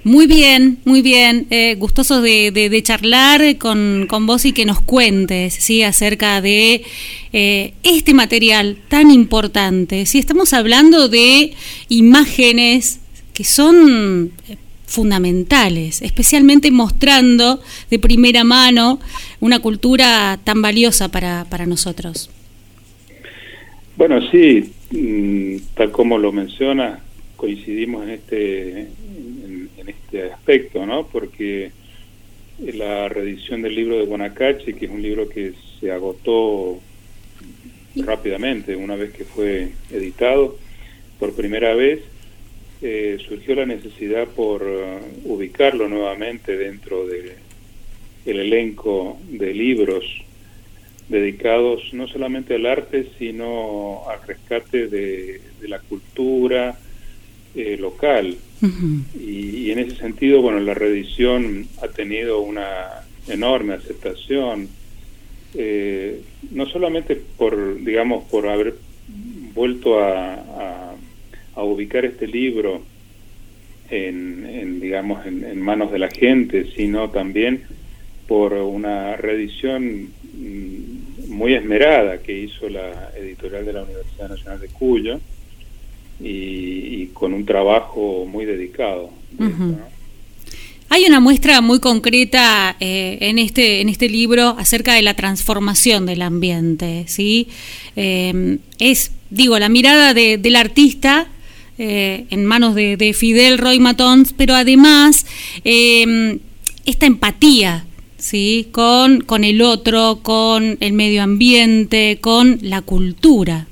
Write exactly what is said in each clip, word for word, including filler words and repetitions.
Muy bien, muy bien. Eh, gustosos de, de, de charlar con, con vos y que nos cuentes, ¿sí?, acerca de eh, este material tan importante. Sí, estamos hablando de imágenes que son fundamentales, especialmente mostrando de primera mano una cultura tan valiosa para, para nosotros. Bueno, sí, tal como lo menciona, coincidimos en este en, en este aspecto, ¿no? Porque la reedición del libro de Guanacache, que es un libro que se agotó rápidamente una vez que fue editado por primera vez, eh, surgió la necesidad por uh, ubicarlo nuevamente dentro de el elenco de libros dedicados no solamente al arte, sino al rescate de, de la cultura eh, local. Uh-huh. Y, y en ese sentido, bueno, la reedición ha tenido una enorme aceptación, eh, no solamente por, digamos, por haber vuelto a, a, a ubicar este libro en, en digamos, en, en manos de la gente, sino también por una reedición muy esmerada que hizo la editorial de la Universidad Nacional de Cuyo y, y con un trabajo muy dedicado. Uh-huh. Esto, ¿no? Hay una muestra muy concreta eh, en este en este libro acerca de la transformación del ambiente, ¿sí? Eh, es, digo, la mirada de, del artista eh, en manos de, de Fidel Roy Matons, pero además eh, esta empatía, ¿sí?, con, con el otro, con el medio ambiente, con la cultura.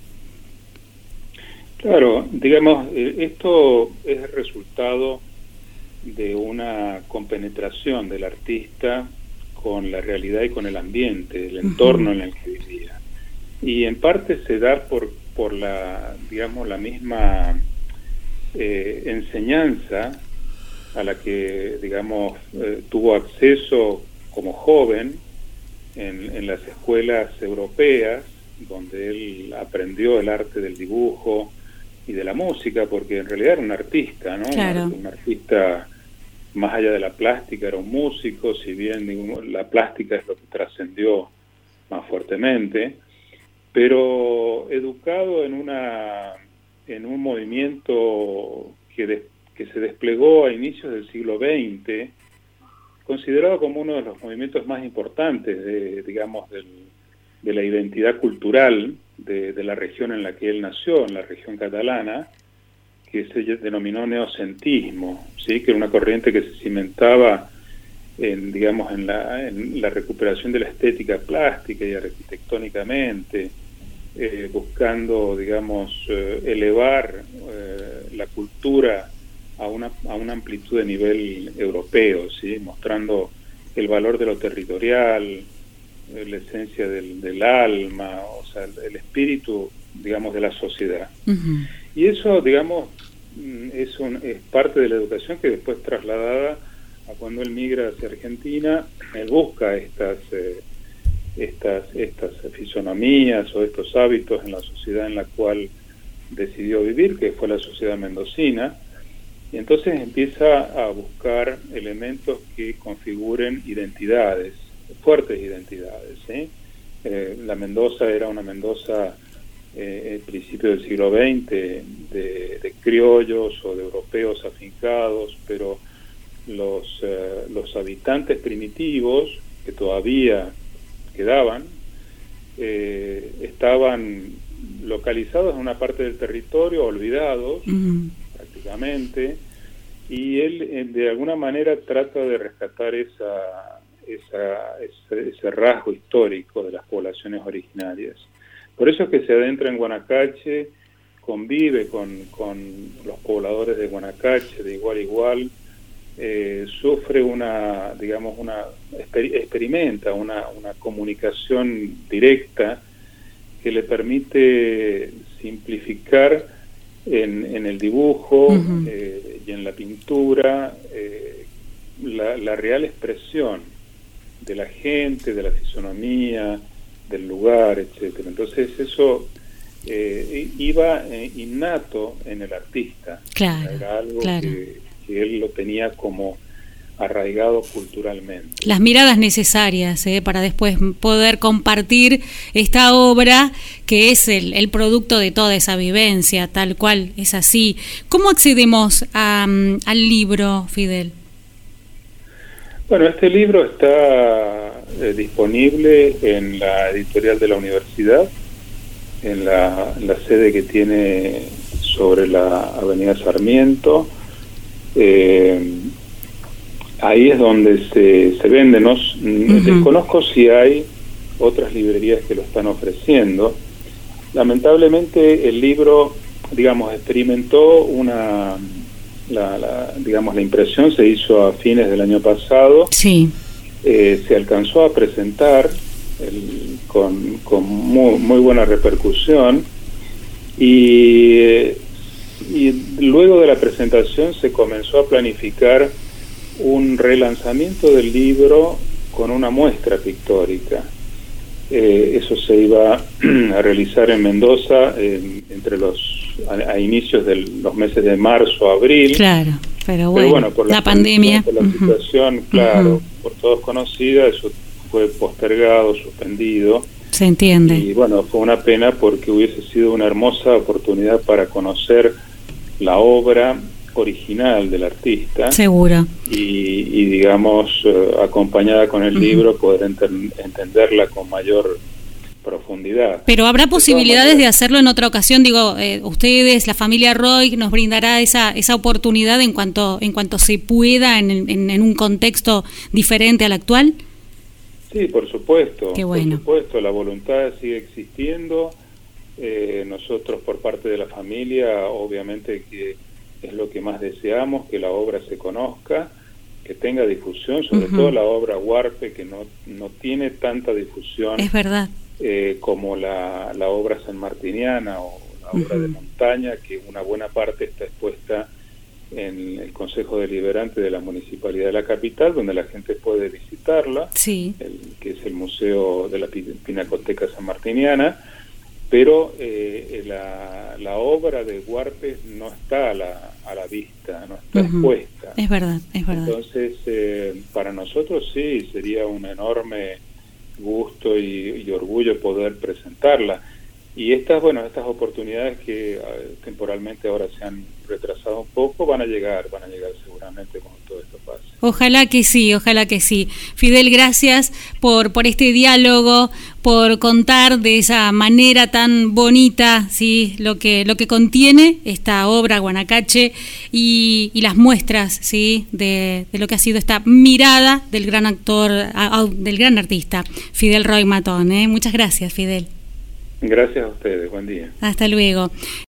Claro, digamos, esto es el resultado de una compenetración del artista con la realidad y con el ambiente, el entorno uh-huh. en el que vivía. Y en parte se da por, por la, digamos, la misma eh, enseñanza a la que, digamos, eh, tuvo acceso como joven en, en las escuelas europeas, donde él aprendió el arte del dibujo y de la música, porque en realidad era un artista, ¿no? Claro. Un, un artista, más allá de la plástica, era un músico, si bien digamos, la plástica es lo que trascendió más fuertemente, pero educado en una en un movimiento que, de, que se desplegó a inicios del siglo veinte, considerado como uno de los movimientos más importantes de, digamos, del, de la identidad cultural de, de la región en la que él nació, en la región catalana, que se denominó neocentismo, ¿sí?, que era una corriente que se cimentaba en, digamos, en la, en la recuperación de la estética plástica y arquitectónicamente, eh, buscando, digamos, eh, elevar eh, la cultura a una, a una amplitud de nivel europeo, ¿sí?, mostrando el valor de lo territorial, eh, la esencia del, del alma, o sea, el, el espíritu, digamos, de la sociedad. Uh-huh. Y eso, digamos, es, un, es parte de la educación que después trasladada a cuando él migra hacia Argentina, él busca estas, eh, estas, estas fisonomías o estos hábitos en la sociedad en la cual decidió vivir, que fue la sociedad mendocina. Y entonces empieza a buscar elementos que configuren identidades, fuertes identidades, ¿sí? Eh, la Mendoza era una Mendoza, eh, al principio del siglo veinte, de, de criollos o de europeos afincados, pero los, eh, los habitantes primitivos, que todavía quedaban, eh, estaban localizados en una parte del territorio, olvidados, uh-huh. prácticamente, y él eh, de alguna manera trata de rescatar esa, esa, ese, ese rasgo histórico de las poblaciones originarias. Por eso es que se adentra en Guanacache, convive con, con los pobladores de Guanacache de igual a igual, eh, sufre una, digamos, una exper- experimenta una, una comunicación directa que le permite simplificar en, en el dibujo uh-huh. eh, y en la pintura eh, la, la real expresión de la gente, de la fisonomía, del lugar, etcétera. Entonces eso eh, iba eh, innato en el artista. Claro, era algo claro. que, que él lo tenía como arraigado culturalmente. Las miradas necesarias ¿eh? para después poder compartir esta obra que es el, el producto de toda esa vivencia, tal cual, es así. ¿Cómo accedemos a, um, al libro, Fidel? Bueno, este libro está eh, disponible en la editorial de la universidad, en la, en la sede que tiene sobre la avenida Sarmiento. Eh, ahí es donde se, se vende. No, uh-huh. Desconozco si hay otras librerías que lo están ofreciendo. Lamentablemente el libro, digamos, experimentó una... La, la, digamos, la impresión se hizo a fines del año pasado. Sí. Eh, se alcanzó a presentar el, con, con muy, muy buena repercusión y, y luego de la presentación se comenzó a planificar un relanzamiento del libro con una muestra pictórica. Eh, eso se iba a realizar en Mendoza eh, entre los a, a inicios de los meses de marzo, abril. Claro, pero bueno, pero bueno por la, la pandemia, por la uh-huh. situación, claro, uh-huh. por todos conocida, eso fue postergado, suspendido. Se entiende. Y bueno, fue una pena porque hubiese sido una hermosa oportunidad para conocer la obra original del artista. Seguro. Y, y digamos, eh, acompañada con el uh-huh. libro, poder enter- entenderla con mayor profundidad. Pero habrá posibilidades de hacerlo en otra ocasión, digo, eh, ustedes, la familia Roig, nos brindará esa esa oportunidad en cuanto en cuanto se pueda en, en, en un contexto diferente al actual. Sí, por supuesto. Qué bueno. Por supuesto, la voluntad sigue existiendo. Eh, nosotros, por parte de la familia, obviamente que es lo que más deseamos, que la obra se conozca, que tenga difusión, sobre uh-huh. todo la obra Huarpe, que no no tiene tanta difusión. Es verdad. Eh, como la, la obra sanmartiniana o la obra uh-huh. de montaña, que una buena parte está expuesta en el Consejo Deliberante de la Municipalidad de la Capital, donde la gente puede visitarla, sí. el, que es el Museo de la Pinacoteca Sanmartiniana, pero eh, la, la obra de Huarpe no está a la, a la vista, no está uh-huh. expuesta. Es verdad, es verdad. Entonces, eh, para nosotros sí, sería un enorme gusto y, y orgullo poder presentarla. Y estas, bueno, estas oportunidades que uh, temporalmente ahora se han retrasado un poco, van a llegar, van a llegar seguramente cuando todo esto pase. Ojalá que sí, ojalá que sí. Fidel, gracias por por este diálogo, por contar de esa manera tan bonita, sí, lo que lo que contiene esta obra Guanacache y, y las muestras, sí, de, de lo que ha sido esta mirada del gran actor, a, a, del gran artista Fidel Roig Matón. ¿eh? Muchas gracias, Fidel. Gracias a ustedes, buen día. Hasta luego.